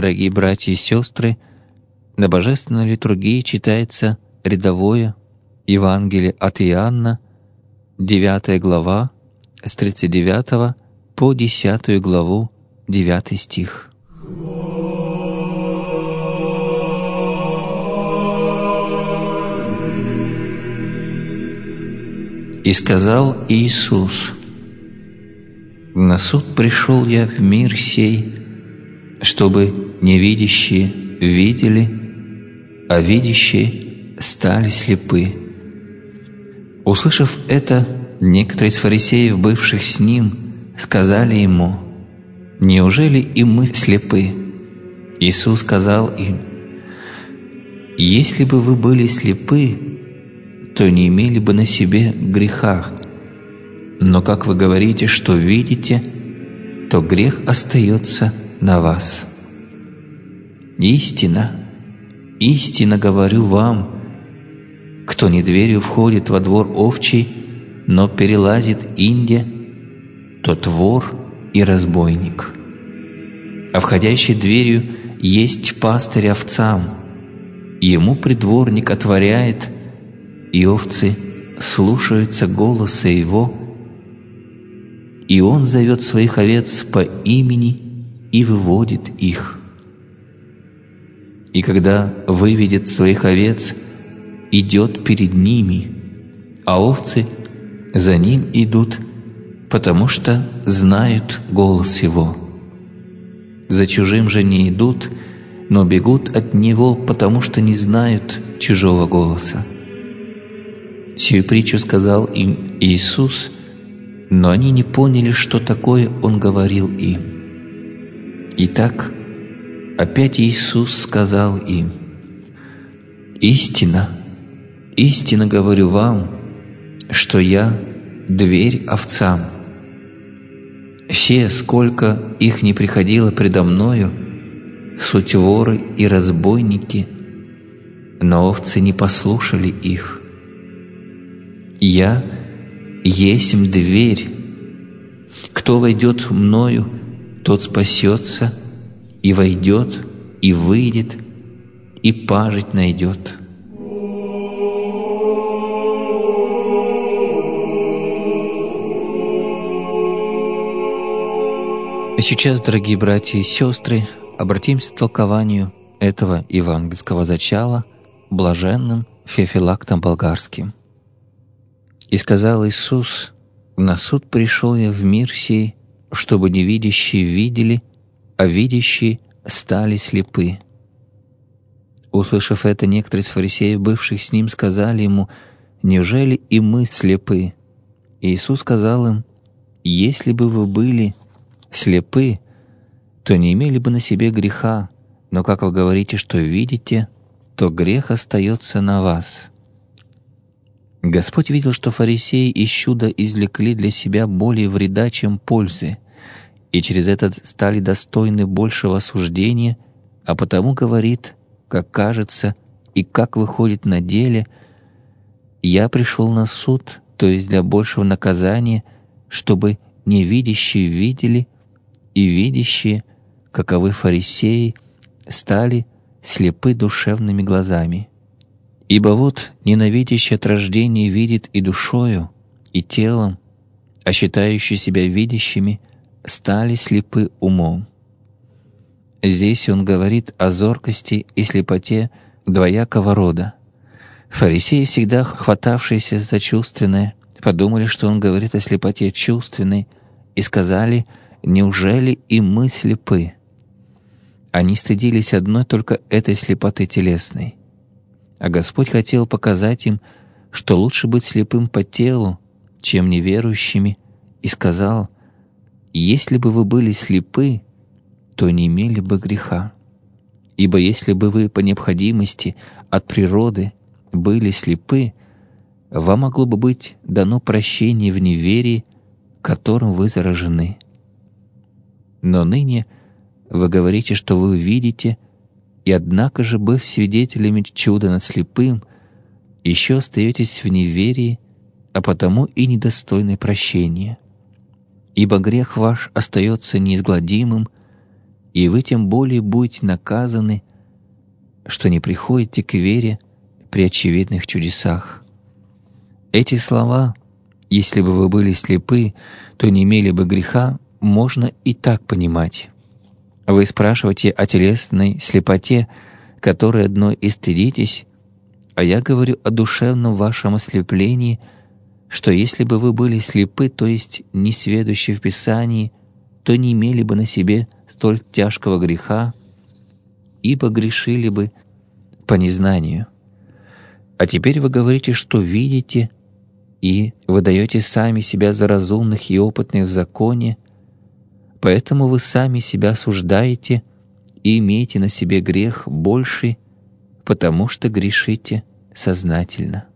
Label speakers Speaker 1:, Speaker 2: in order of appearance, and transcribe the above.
Speaker 1: дорогие братья и сестры, на Божественной литургии читается рядовое Евангелие от Иоанна, 9 глава, с 39 по 10 главу, 9 стих. «И сказал Иисус: на суд пришел я в мир сей, чтобы невидящие видели, а видящие стали слепы». Услышав это, некоторые из фарисеев, бывших с ним, сказали ему: «Неужели и мы слепы?» Иисус сказал им: «Если бы вы были слепы, то не имели бы на себе греха. Но как вы говорите, что видите, то грех остается на вас. Истина, истинно говорю вам, кто не дверью входит во двор овчий, но перелазит инде, тот вор и разбойник. А входящий дверью есть пастырь овцам, ему преддворник отворяет, и овцы слушаются голоса его, и он зовет своих овец по имени и выводит их. И когда выведет своих овец, идет перед ними, а овцы за ним идут, потому что знают голос его. За чужим же не идут, но бегут от него, потому что не знают чужого голоса». Сию притчу сказал им Иисус, но они не поняли, что такое Он говорил им. Итак, опять Иисус сказал им: «Истинно, истинно говорю вам, что Я — дверь овцам. Все, сколько их не приходило предо Мною, суть воры и разбойники, но овцы не послушали их. Я есмь дверь. Кто войдет Мною, тот спасется, и войдет, и выйдет, и пажить найдет». И сейчас, дорогие братья и сестры, обратимся к толкованию этого евангельского зачала блаженным Феофилактом Болгарским. «И сказал Иисус: на суд пришел я в мир сей, чтобы невидящие видели, а видящие стали слепы». Услышав это, некоторые из фарисеев, бывших с ним, сказали ему: «Неужели и мы слепы?» И Иисус сказал им: «Если бы вы были слепы, то не имели бы на себе греха, но как вы говорите, что видите, то грех остается на вас». Господь видел, что фарисеи из чуда извлекли для себя более вреда, чем пользы, и через это стали достойны большего осуждения, а потому говорит, как кажется и как выходит на деле: «Я пришел на суд, то есть для большего наказания, чтобы невидящие видели, и видящие, каковы фарисеи, стали слепы душевными глазами. Ибо вот ненавидящий от рождения видит и душою, и телом, а считающие себя видящими стали слепы умом». Здесь он говорит о зоркости и слепоте двоякого рода. Фарисеи, всегда хватавшиеся за чувственное, подумали, что он говорит о слепоте чувственной, и сказали: «Неужели и мы слепы?» Они стыдились одной только этой слепоты телесной. А Господь хотел показать им, что лучше быть слепым по телу, чем неверующими, и сказал: «Если бы вы были слепы, то не имели бы греха. Ибо если бы вы по необходимости от природы были слепы, вам могло бы быть дано прощение в неверии, которым вы заражены. Но ныне вы говорите, что вы видите, и однако же, быв свидетелями чуда над слепым, еще остаетесь в неверии, а потому и недостойны прощения. Ибо грех ваш остается неизгладимым, и вы тем более будете наказаны, что не приходите к вере при очевидных чудесах». Эти слова «если бы вы были слепы, то не имели бы греха» можно и так понимать. Вы спрашиваете о телесной слепоте, которой одной и стыдитесь, а я говорю о душевном вашем ослеплении, что если бы вы были слепы, то есть несведущи в Писании, то не имели бы на себе столь тяжкого греха, ибо грешили бы по незнанию. А теперь вы говорите, что видите, и выдаете сами себя за разумных и опытных в законе, поэтому вы сами себя осуждаете и имеете на себе грех больший, потому что грешите сознательно.